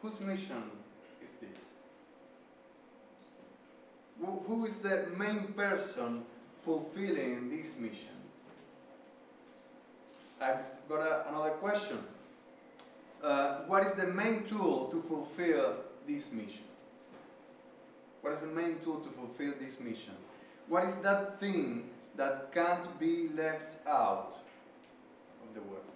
whose mission is this? Who is the main person fulfilling this mission? I've got another question. What is the main tool to fulfill this mission? What is the main tool to fulfill this mission? What is that thing that can't be left out of the work?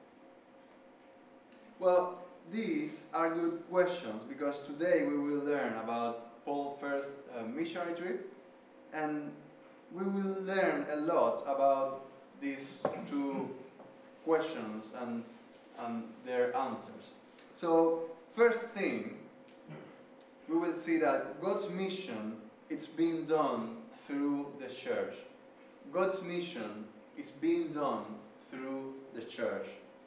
Well, these are good questions because today we will learn about Paul's first missionary trip, and we will learn a lot about these two questions and their answers. So, first thing, we will see that God's mission, it's being done through the church. God's mission is being done through the church.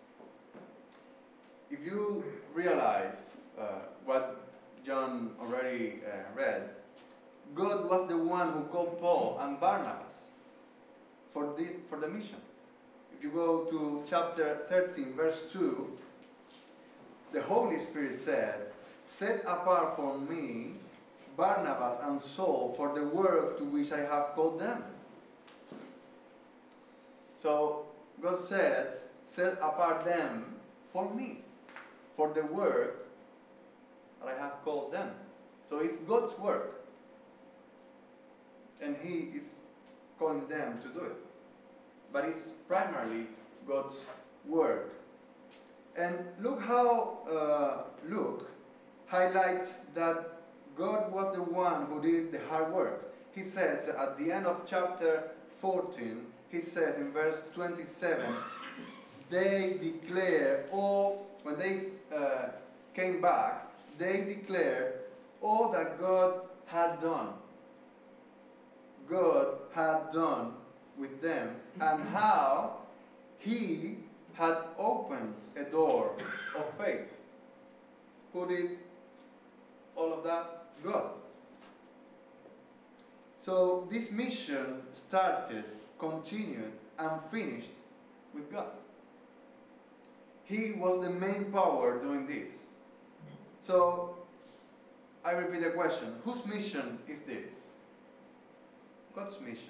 If you realize what John already read, God was the one who called Paul and Barnabas for the mission. If you go to chapter 13, verse 2, the Holy Spirit said, "Set apart for me Barnabas and Saul for the work to which I have called them." So God said, "Set apart them for me, for the work that I have called them." So it's God's work, and He is calling them to do it. But it's primarily God's work. And look how Luke highlights that God was the one who did the hard work. He says at the end of chapter 14, he says in verse 27, they declare when they came back, they declared all that God had done. God had done with them, and how He had opened a door of faith. Who did all of that? God. So this mission started, continued, and finished with God. He was the main power doing this. So I repeat the question, whose mission is this? God's mission.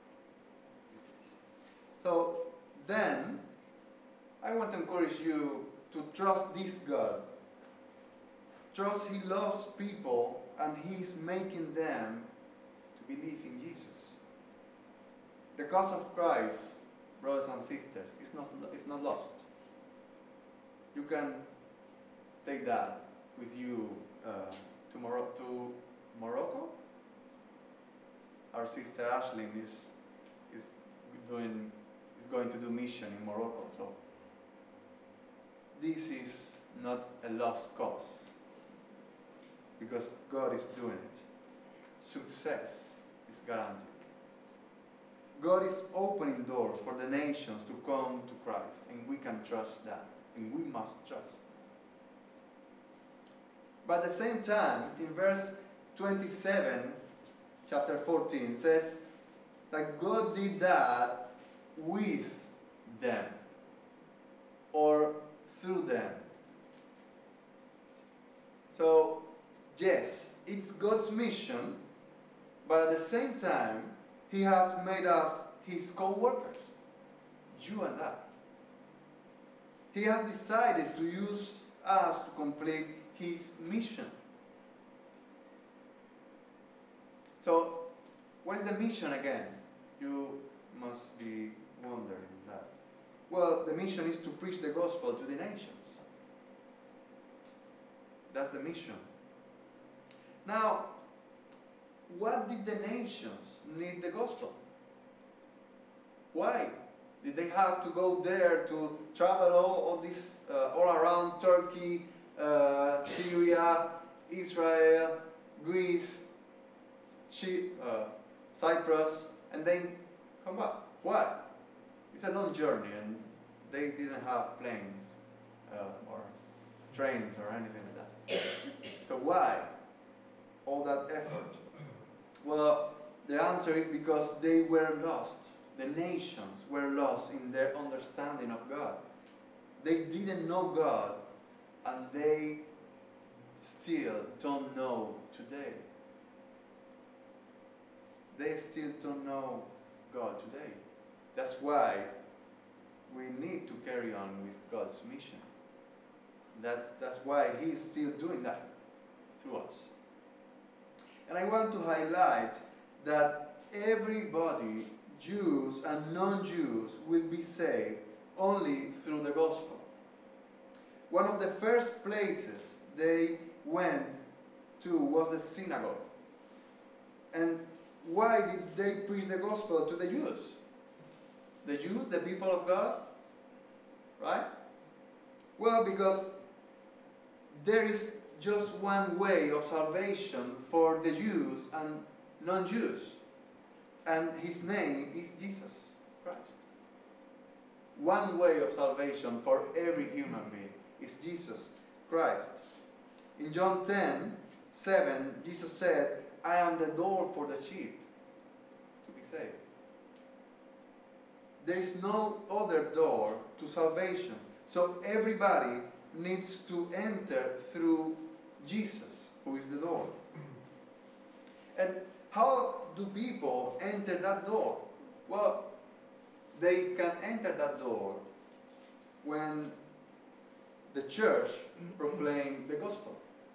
So then, I want to encourage you to trust this God. Trust He loves people and He's making them to believe in Jesus. The cause of Christ, brothers and sisters, is not lost. You can take that with you to Morocco. Our sister Ashlyn is going to do mission in Morocco. So this is not a lost cause, because God is doing it. Success is guaranteed. God is opening doors for the nations to come to Christ, and we can trust that, and we must trust. But at the same time, in verse 27, chapter 14, says that God did that with them, or through them. So, yes, it's God's mission, but at the same time, He has made us His co-workers, you and I. He has decided to use us to complete His mission. So, what is the mission again? You must be wondering that. Well, the mission is to preach the gospel to the nations. That's the mission. Now, what did the nations need the gospel? Why did they have to go there to travel all around Turkey, Syria, Israel, Greece, Cyprus, and then come back? Why? It's a long journey, and they didn't have planes or trains or anything like that. So why all that effort? Well, the answer is because they were lost. The nations were lost in their understanding of God. They didn't know God, and they still don't know today. They still don't know God today. That's why we need to carry on with God's mission. That's why He's still doing that through us. And I want to highlight that everybody, Jews and non-Jews, will be saved only through the gospel. One of the first places they went to was the synagogue. And why did they preach the gospel to the Jews? The Jews, the people of God? Right? Well, because there is just one way of salvation for the Jews and non-Jews. And His name is Jesus Christ. One way of salvation for every human being is Jesus Christ. In John 10:7, Jesus said, I am the door for the sheep to be saved. There is no other door to salvation. So everybody needs to enter through Jesus, who is the door. And how do people enter that door? Well, they can enter that door when the church proclaims the gospel.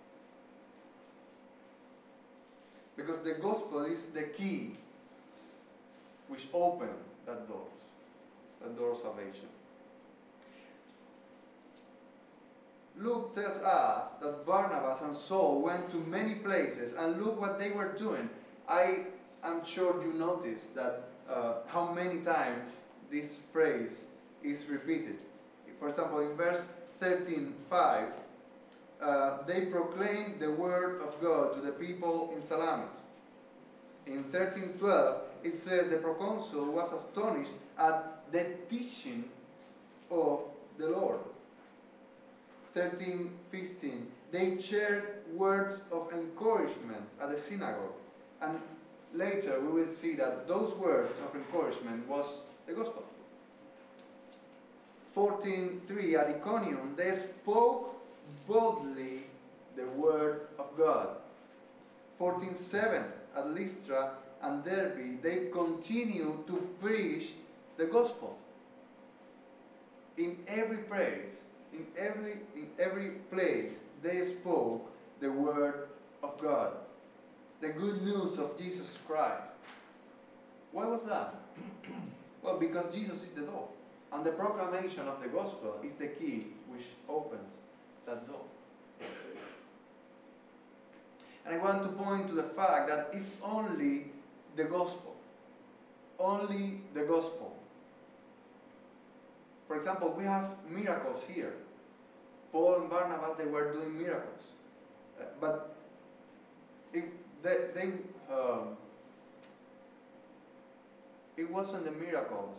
Because the gospel is the key which opens that door of salvation. Luke tells us that Barnabas and Saul went to many places, and look what they were doing. I am sure you noticed that how many times this phrase is repeated. For example, in verse 13:5, they proclaimed the word of God to the people in Salamis. In 13:12, it says the proconsul was astonished at the teaching of the Lord. 13:15, they shared words of encouragement at the synagogue. And later we will see that those words of encouragement was the gospel. 14:3, at Iconium, they spoke boldly the word of God. 14:7, at Lystra and Derbe, they continued to preach the gospel. In every place, in every place, they spoke the word of God, the good news of Jesus Christ. Why was that? Well, because Jesus is the door, and the proclamation of the gospel is the key which opens that door. And I want to point to the fact that it's only the gospel. Only the gospel. For example, we have miracles here. Paul and Barnabas, they were doing miracles. But it wasn't the miracles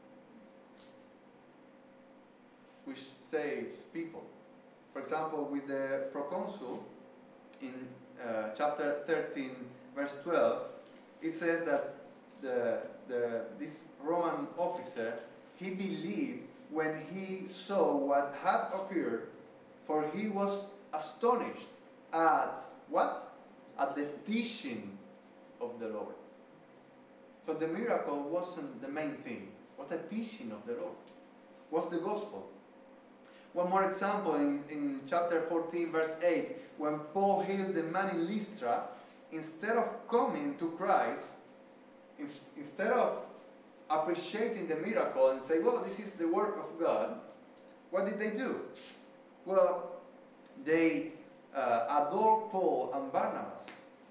which saves people. For example, with the proconsul, in chapter 13, verse 12, it says that this Roman officer, he believed when he saw what had occurred, for he was astonished at what? At the teaching of the Lord. So the miracle wasn't the main thing. It was the teaching of the Lord. It was the gospel. One more example in chapter 14, verse 8, when Paul healed the man in Lystra, instead of coming to Christ, instead of appreciating the miracle and say, well, this is the work of God, what did they do? Well, they adored Paul and Barnabas.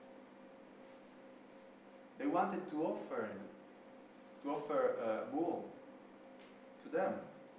They wanted to offer a bull to them.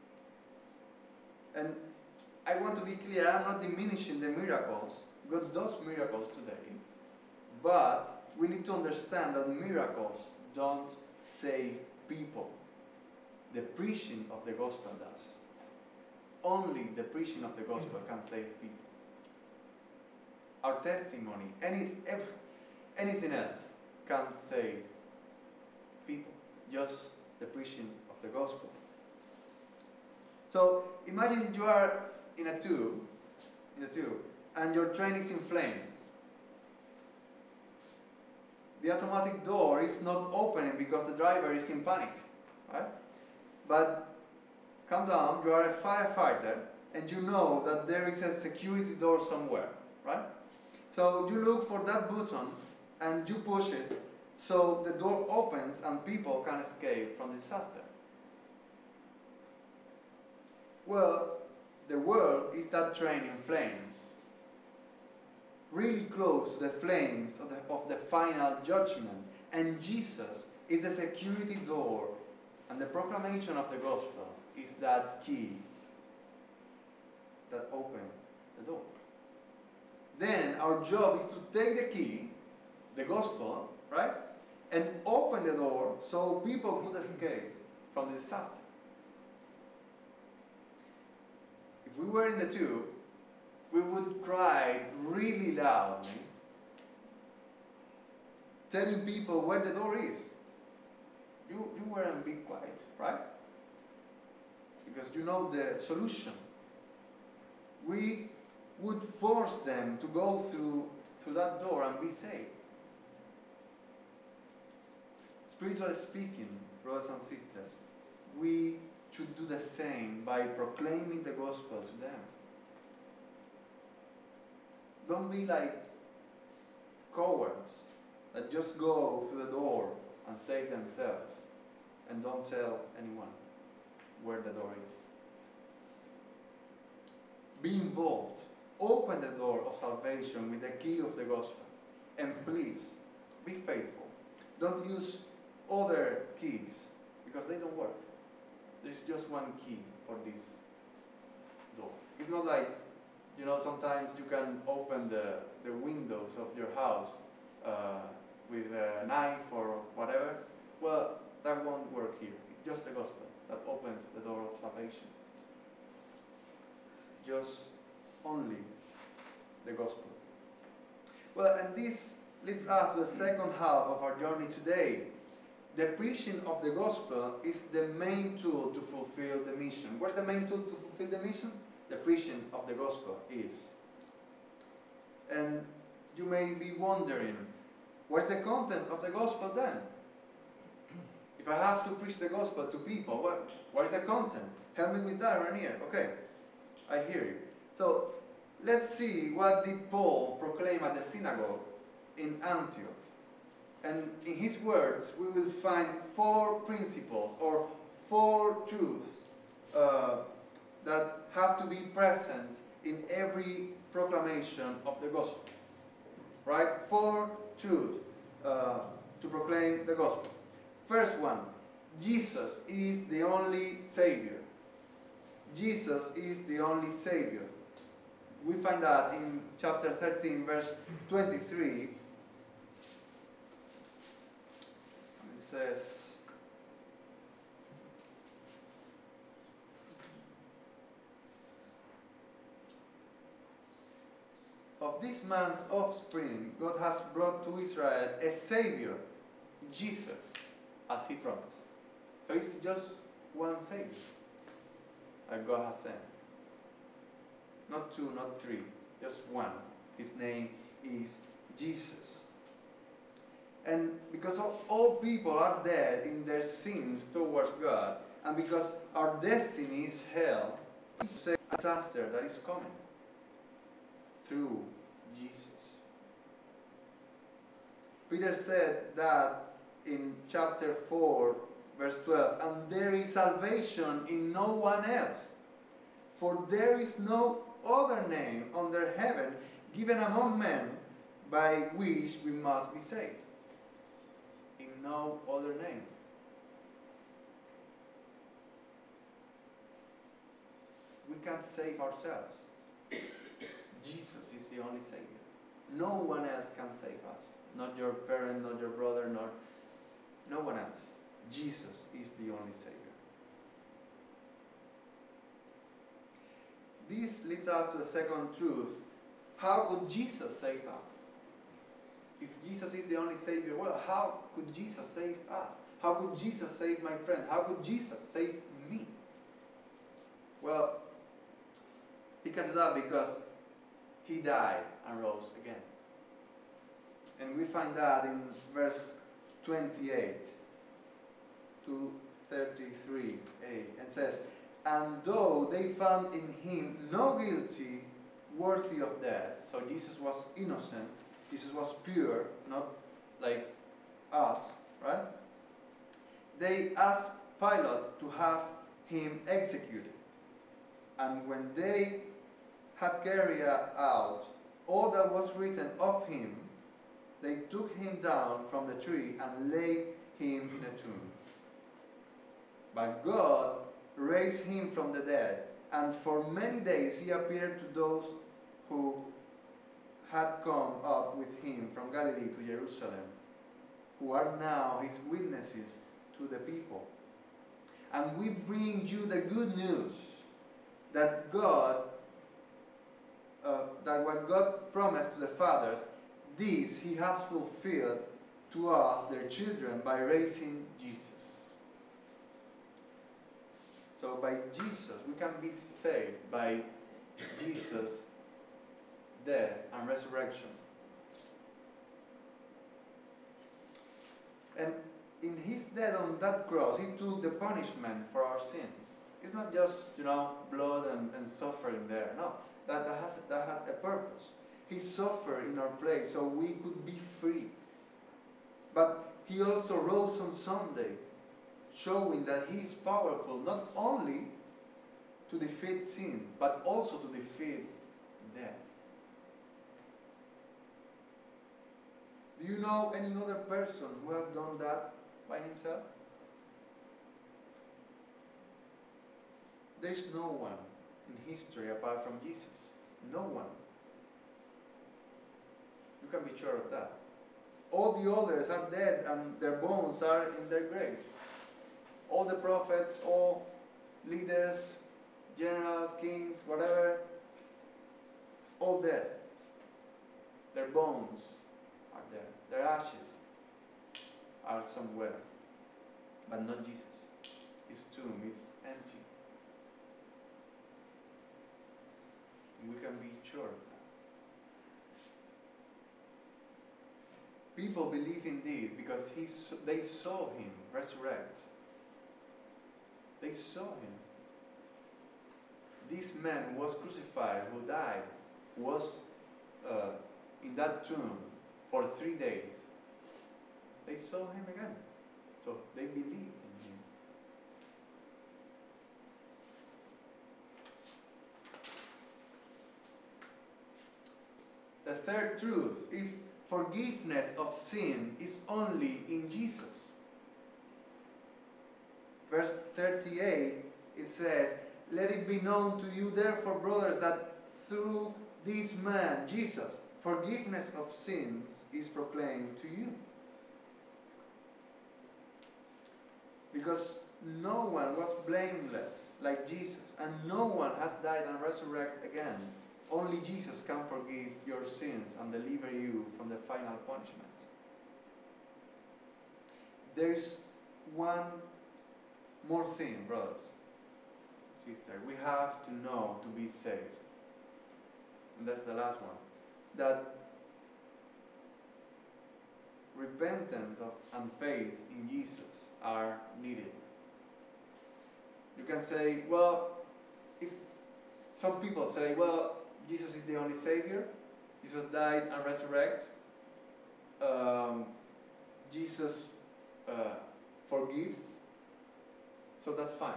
And I want to be clear, I'm not diminishing the miracles. God does miracles today. But we need to understand that miracles don't save people. The preaching of the gospel does. Only the preaching of the gospel can save people. Our testimony, anything else can't save people. Just the preaching of the gospel. So imagine you are in a tube, and your train is in flames. The automatic door is not opening because the driver is in panic, right? But calm down, you are a firefighter and you know that there is a security door somewhere, right? So you look for that button and you push it so the door opens and people can escape from the disaster. Well, the world is that train in flames, really close to the flames of the final judgment. And Jesus is the security door, and the proclamation of the gospel is that key that opens the door. Then our job is to take the key, the gospel, right, and open the door so people could escape from the disaster. If we were in the tube, we would cry really loudly, telling people where the door is. You weren't be quiet, right? Because you know the solution. We would force them to go through that door and be saved. Spiritually speaking, brothers and sisters, we should do the same by proclaiming the gospel to them. Don't be like cowards that just go through the door and save themselves and don't tell anyone where the door is. Be involved. Open the door of salvation with the key of the gospel. And please, be faithful. Don't use other keys because they don't work. There's just one key for this door. It's not like, sometimes you can open the windows of your house with a knife or whatever. Well, that won't work here. It's just the gospel that opens the door of salvation. Just only the gospel. Well, and this leads us to the second half of our journey today. The preaching of the gospel is the main tool to fulfill the mission. What's the main tool to fulfill the mission? The preaching of the gospel is. And you may be wondering, what's the content of the gospel then? If I have to preach the gospel to people, what is the content? Help me with that, Ranier. Okay, I hear you. So, let's see what did Paul proclaim at the synagogue in Antioch. And in his words, we will find 4 principles or 4 truths that have to be present in every proclamation of the gospel. Right? 4 truths to proclaim the gospel. First one, Jesus is the only Savior. Jesus is the only Savior. We find that in chapter 13, verse 23. It says, of this man's offspring, God has brought to Israel a Savior, Jesus, as He promised. So it's just one Savior that God has sent. Not 2, not 3, just one. His name is Jesus. And because all people are dead in their sins towards God, and because our destiny is hell, it's a disaster that is coming through Jesus. Peter said that in chapter 4, verse 12, and there is salvation in no one else, for there is no other name under heaven given among men by which we must be saved. In no other name. We can't save ourselves. Jesus is the only Savior. No one else can save us. Not your parent, not your brother, no one else. Jesus is the only Savior. This leads us to the second truth. How could Jesus save us? If Jesus is the only Savior, well, how could Jesus save us? How could Jesus save my friend? How could Jesus save me? Well, He can do that because he died and rose again. And we find that in verse 28 to 33a. It says, and though they found in him no guilty worthy of death, so Jesus was innocent, Jesus was pure, not like us, right? They asked Pilate to have him executed. And when they had carried out all that was written of him, they took him down from the tree and laid him in a tomb. But God raised him from the dead, and for many days he appeared to those who had come up with him from Galilee to Jerusalem, who are now his witnesses to the people. And we bring you the good news that that what God promised to the fathers, this he has fulfilled to us, their children, by raising Jesus. So by Jesus, we can be saved by Jesus' death and resurrection. And in his death on that cross, he took the punishment for our sins. It's not just, blood and suffering there. No, that had a purpose. He suffered in our place so we could be free. But he also rose on Sunday, showing that he is powerful not only to defeat sin, but also to defeat death. Do you know any other person who has done that by himself? There's no one in history apart from Jesus. No one. You can be sure of that. All the others are dead and their bones are in their graves. All the prophets, all leaders, generals, kings, whatever, all dead. Their bones are there. Their ashes are somewhere. But not Jesus. His tomb is empty. We can be sure of that. People believe in this because they saw him resurrect. They saw him. This man who was crucified, who died, was in that tomb for 3 days. They saw him again. So they believed in him. The third truth is forgiveness of sin is only in Jesus. Verse 38, it says, let it be known to you therefore, brothers, that through this man, Jesus, forgiveness of sins is proclaimed to you. Because no one was blameless like Jesus, and no one has died and resurrected again. Only Jesus can forgive your sins and deliver you from the final punishment. There is one more thing, brothers, sisters. We have to know to be saved. And that's the last one. That repentance and faith in Jesus are needed. You can say, some people say, Jesus is the only Savior. Jesus died and resurrected. Jesus forgives. So that's fine.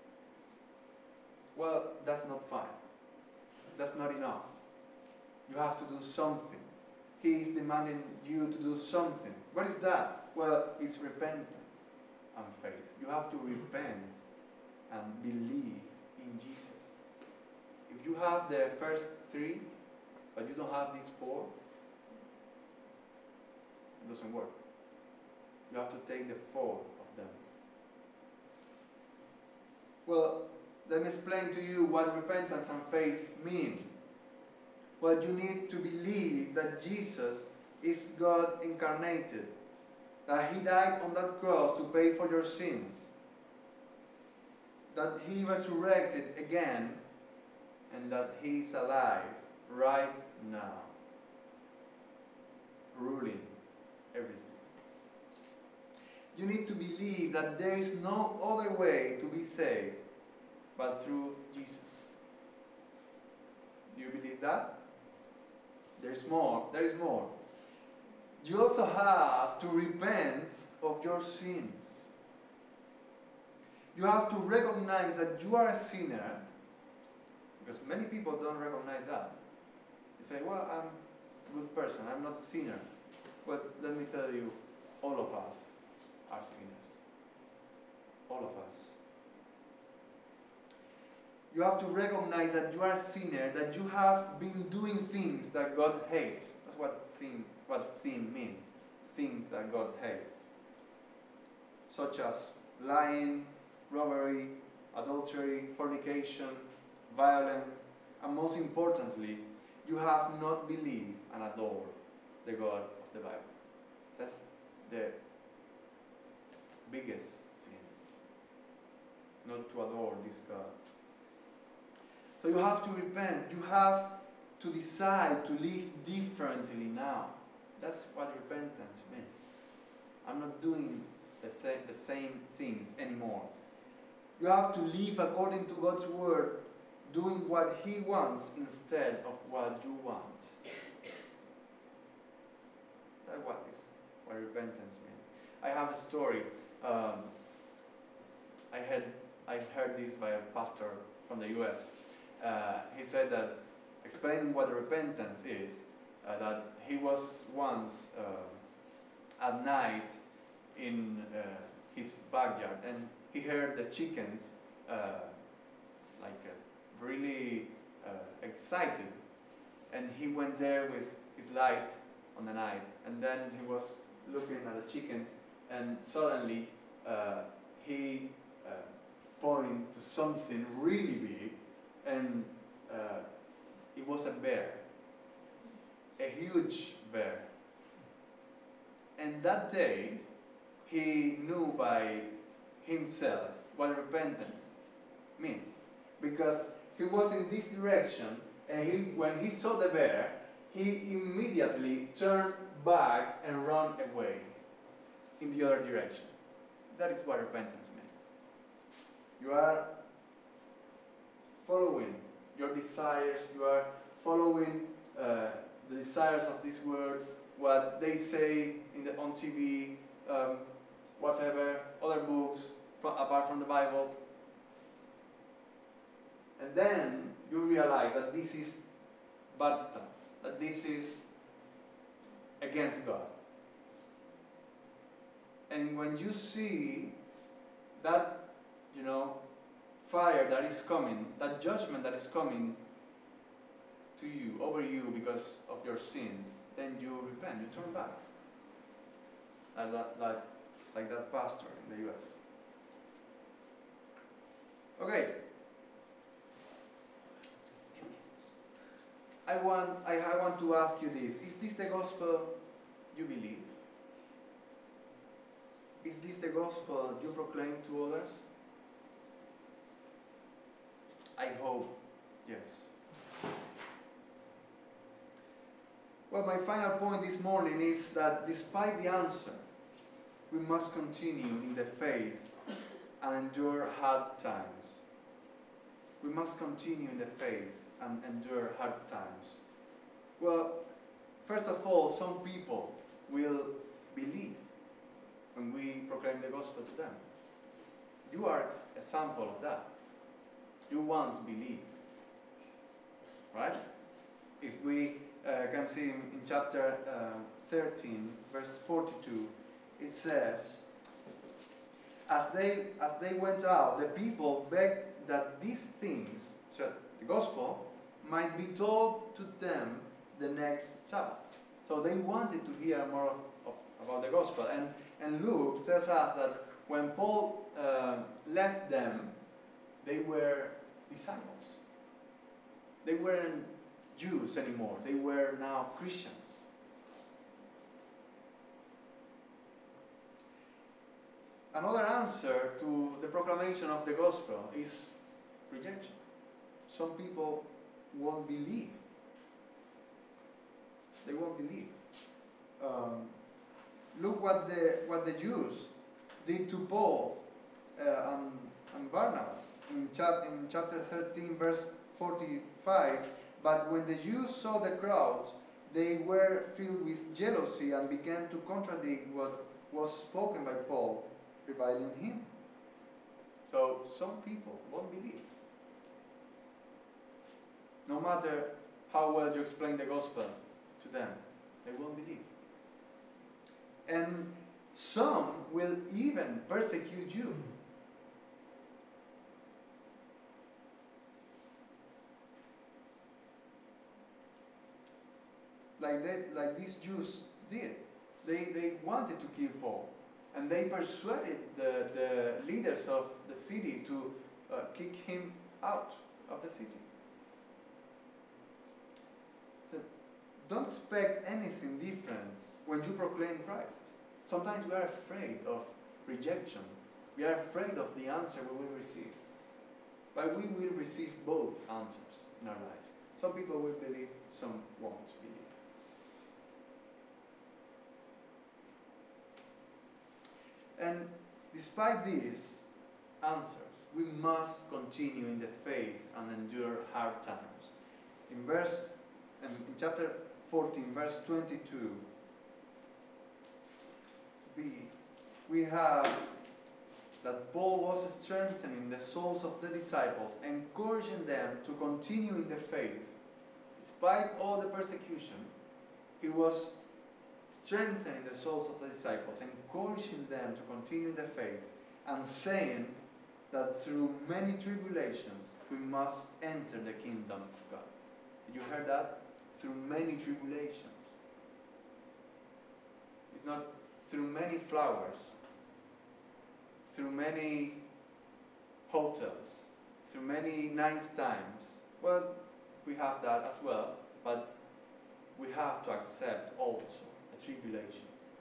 Well, that's not fine. That's not enough. You have to do something. He is demanding you to do something. What is that? Well, it's repentance and faith. You have to repent and believe in Jesus. If you have the first 3, but you don't have these 4, it doesn't work. You have to take the 4 of them. Well, let me explain to you what repentance and faith mean. Well, you need to believe that Jesus is God incarnated, that he died on that cross to pay for your sins, that he resurrected again, and that he is alive right now, ruling everything. You need to believe that there is no other way to be saved but through Jesus. Do you believe that? There's more. There is more. You also have to repent of your sins. You have to recognize that you are a sinner, because many people don't recognize that. They say, well, I'm a good person, I'm not a sinner. But let me tell you, all of us are sinners. All of us. You have to recognize that you are a sinner, that you have been doing things that God hates. That's what sin means. Things that God hates. Such as lying, robbery, adultery, fornication, violence, and most importantly, you have not believed and adored the God of the Bible. That's the biggest sin. Not to adore this God. So you have to repent. You have to decide to live differently now. That's what repentance means. I'm not doing the same things anymore. You have to live according to God's word, doing what He wants instead of what you want. That's what repentance means. I have a story. I heard this by a pastor from the U.S. He said that, explaining what repentance is, that he was once at night in his backyard, and he heard the chickens really excited, and he went there with his light on the night, and then he was looking at the chickens, and suddenly he pointed to something really big, and it was a bear, a huge bear. And that day, he knew by himself what repentance means. Because he was in this direction, and when he saw the bear, he immediately turned back and ran away in the other direction. That is what repentance means. You are following your desires, you are following the desires of this world, what they say on TV, whatever, other books, apart from the Bible. And then you realize that this is bad stuff, that this is against God. And when you see that, fire that is coming, that judgment that is coming to you, over you because of your sins, then you repent, you turn back. Like that pastor in the US. Okay. I want to ask you this. Is this the gospel you believe? Is this the gospel you proclaim to others? I hope yes. Well, my final point this morning is that despite the answer, we must continue in the faith and endure hard times. We must continue in the faith and endure hard times. Well, first of all, some people will believe when we proclaim the gospel to them. You are a sample of that. You once believed. Right? If we can see in chapter 13, verse 42, it says, as they went out, the people begged that these things, so the gospel, might be told to them the next Sabbath. So they wanted to hear more about the gospel. And Luke tells us that when Paul left them, they were disciples. They weren't Jews anymore. They were now Christians. Another answer to the proclamation of the gospel is rejection. Some people won't believe. they won't believe. Look what the Jews did to Paul and Barnabas in chapter 13, verse 45. But when the Jews saw the crowd, they were filled with jealousy and began to contradict what was spoken by Paul, reviling him. So some people won't believe. No matter how well you explain the gospel to them, they won't believe. And some will even persecute you. Like these Jews did. They wanted to kill Paul. And they persuaded the leaders of the city to kick him out of the city. So don't expect anything different when you proclaim Christ. Sometimes we are afraid of rejection. We are afraid of the answer we will receive. But we will receive both answers in our lives. Some people will believe, some won't believe. And despite these answers, we must continue in the faith and endure hard times. In chapter 14, verse 22b, we have that Paul was strengthening the souls of the disciples, encouraging them to continue in the faith. Despite all the persecution, he was strengthening the souls of the disciples, encouraging them to continue in the faith, and saying that through many tribulations we must enter the kingdom of God. Did you hear that? Through many tribulations. It's not through many flowers, through many hotels, through many nice times. Well, we have that as well, but we have to accept also the tribulations.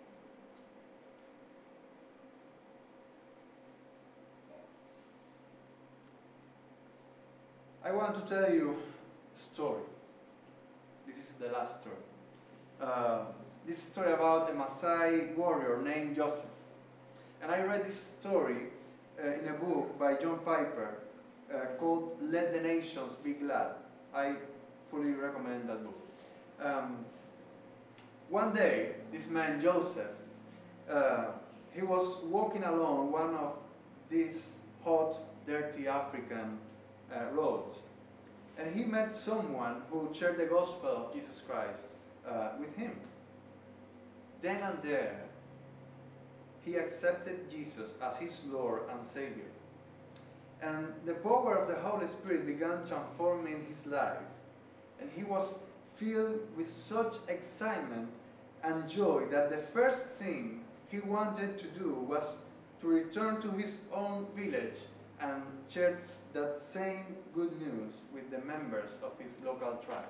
I want to tell you a story. This is the last story. This is a story about a Maasai warrior named Joseph. And I read this story in a book by John Piper called Let the Nations Be Glad. I fully recommend that book. One day, this man Joseph, he was walking along one of these hot, dirty African roads. And he met someone who shared the gospel of Jesus Christ with him. Then and there, he accepted Jesus as his Lord and Savior. And the power of the Holy Spirit began transforming his life. And he was filled with such excitement and joy that the first thing he wanted to do was to return to his own village and share that same good news with the members of his local tribe.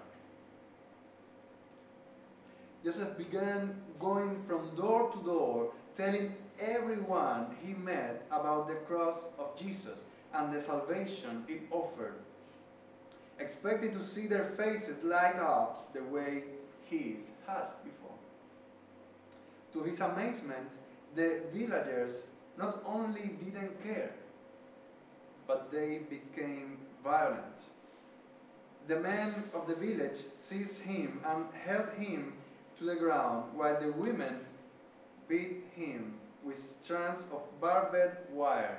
Joseph began going from door to door, telling everyone he met about the cross of Jesus and the salvation it offered, expecting to see their faces light up the way his had before. To his amazement, the villagers not only didn't care, but they became violent. The men of the village seized him and held him to the ground, while the women beat him with strands of barbed wire.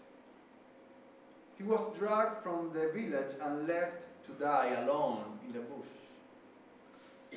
He was dragged from the village and left to die alone in the bush.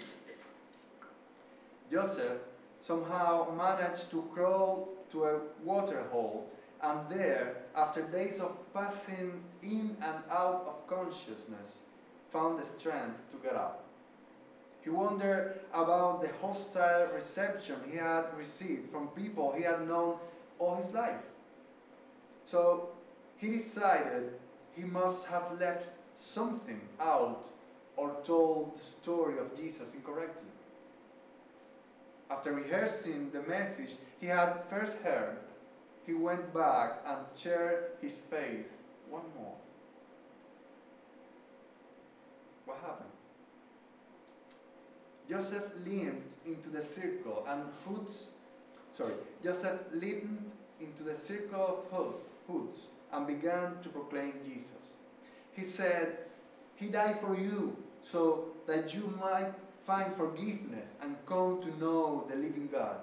Joseph somehow managed to crawl to a water hole, and there, after days of passing in and out of consciousness, found the strength to get up. He wondered about the hostile reception he had received from people he had known all his life. So he decided he must have left something out or told the story of Jesus incorrectly. After rehearsing the message he had first heard, he went back and shared his faith one more. What happened? Joseph leaped into the circle Joseph leaped into the circle of hoods and began to proclaim Jesus. He said, "He died for you, so that you might find forgiveness and come to know the living God."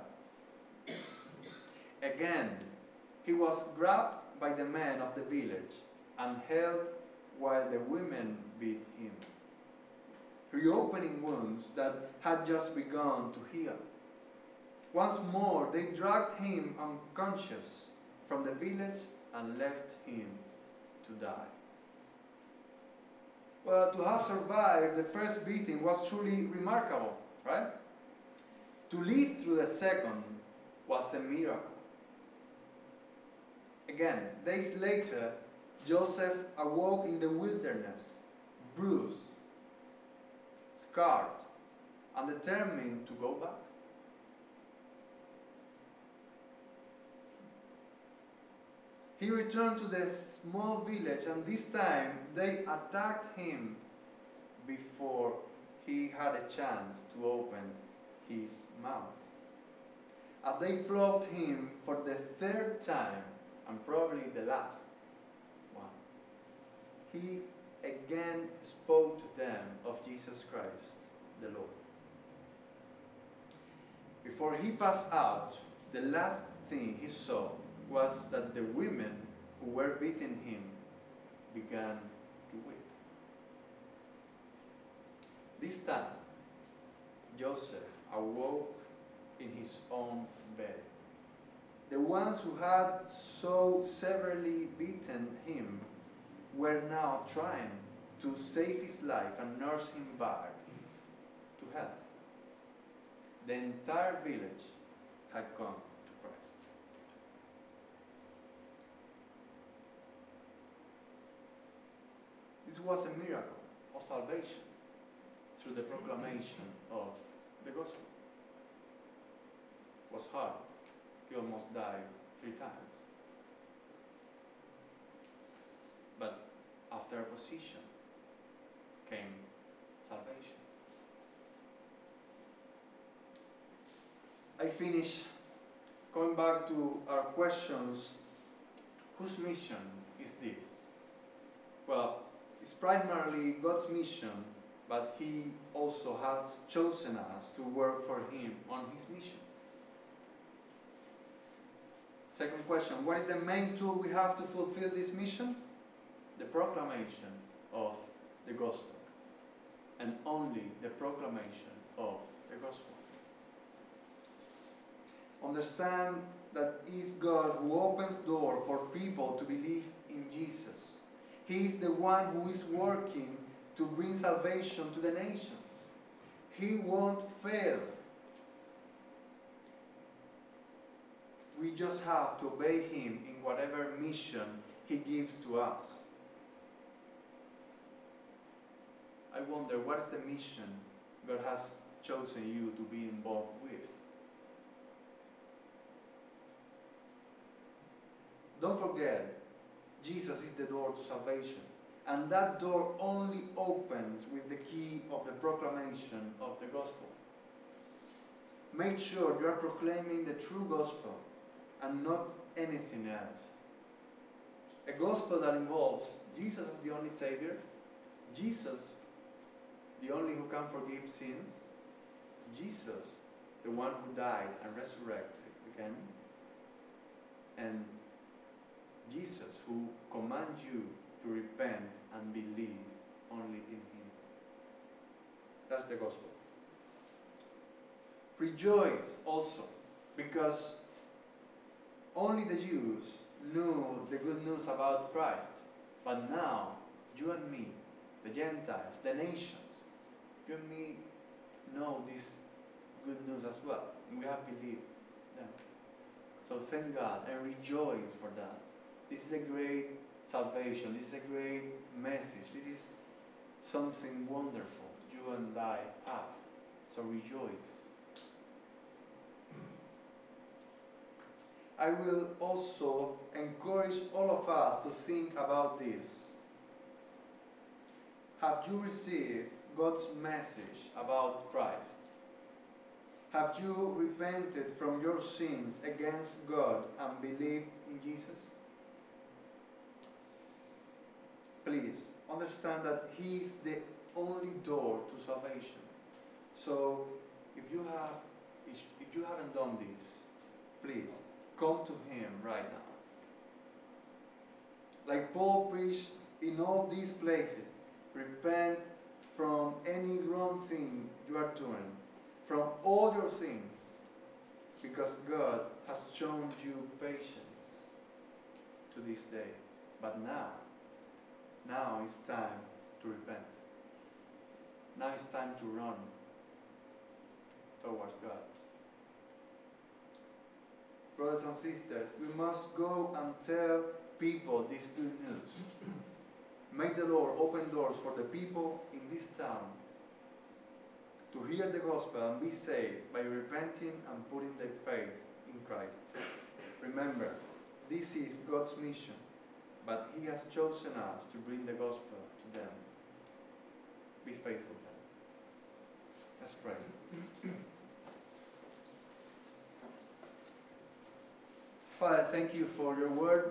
Again, he was grabbed by the men of the village and held while the women beat him, reopening wounds that had just begun to heal. Once more, they dragged him unconscious from the village and left him to die. Well, to have survived the first beating was truly remarkable, right? To live through the second was a miracle. Again, days later, Joseph awoke in the wilderness, bruised, scarred, and determined to go back. He returned to the small village, and this time they attacked him before he had a chance to open his mouth. As they flogged him for the third time, and probably the last one, he again spoke to them of Jesus Christ, the Lord. Before he passed out, the last thing he saw was that the women who were beating him began to weep. This time, Joseph awoke in his own bed. The ones who had so severely beaten him were now trying to save his life and nurse him back to health. The entire village had come to Christ. This was a miracle of salvation through the proclamation of the gospel. It was hard. He almost died 3 times. But after opposition came salvation. I finish going back to our questions. Whose mission is this? Well, it's primarily God's mission, but He also has chosen us to work for Him on His mission. Second question, what is the main tool we have to fulfill this mission? The proclamation of the gospel. And only the proclamation of the gospel. Understand that it is God who opens door for people to believe in Jesus. He is the one who is working to bring salvation to the nations. He won't fail. We just have to obey Him in whatever mission He gives to us. I wonder, what is the mission God has chosen you to be involved with? Don't forget, Jesus is the door to salvation. And that door only opens with the key of the proclamation of the gospel. Make sure you are proclaiming the true gospel and not anything else. A gospel that involves Jesus as the only Savior, Jesus, the only who can forgive sins, Jesus, the one who died and resurrected again, and Jesus who commands you to repent and believe only in Him. That's the gospel. Rejoice also, because only the Jews knew the good news about Christ. But now, you and me, the Gentiles, the nations, you and me know this good news as well. And we have believed them. So thank God and rejoice for that. This is a great salvation. This is a great message. This is something wonderful you and I have. So rejoice. I will also encourage all of us to think about this. Have you received God's message about Christ? Have you repented from your sins against God and believed in Jesus? Please understand that He is the only door to salvation. So if you haven't done this, please come to Him right now. Like Paul preached in all these places, repent from any wrong thing you are doing, from all your sins, because God has shown you patience to this day. But now it's time to repent. Now it's time to run towards God. Brothers and sisters, we must go and tell people this good news. May the Lord open doors for the people in this town to hear the gospel and be saved by repenting and putting their faith in Christ. Remember, this is God's mission, but He has chosen us to bring the gospel to them. Be faithful then. Let's pray. Father, thank you for your word.